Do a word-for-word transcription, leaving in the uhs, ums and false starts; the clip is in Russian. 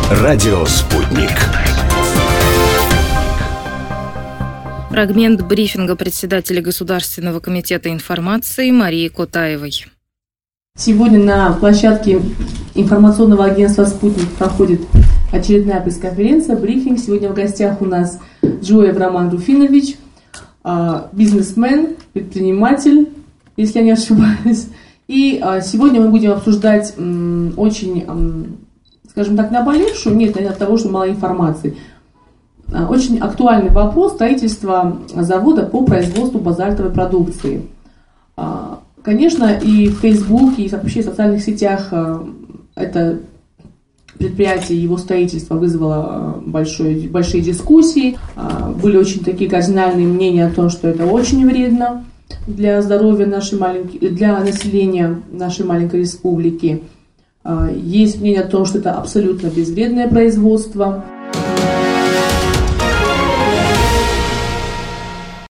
Радио «Спутник». Фрагмент брифинга председателя Государственного комитета информации Марии Котаевой. Сегодня на площадке информационного агентства «Спутник» проходит очередная пресс-конференция, брифинг. Сегодня в гостях у нас Джоев Роман Руфинович, бизнесмен, предприниматель, если я не ошибаюсь. И сегодня мы будем обсуждать очень, скажем так, наболевшую, нет, от того, что мало информации, очень актуальный вопрос строительства завода по производству базальтовой продукции. Конечно, и в Фейсбуке, и вообще в социальных сетях это предприятие, его строительство вызвало большой, большие дискуссии. Были очень такие кардинальные мнения о том, что это очень вредно для здоровья нашей маленькой, для населения нашей маленькой республики. Есть мнение о том, что это абсолютно безвредное производство.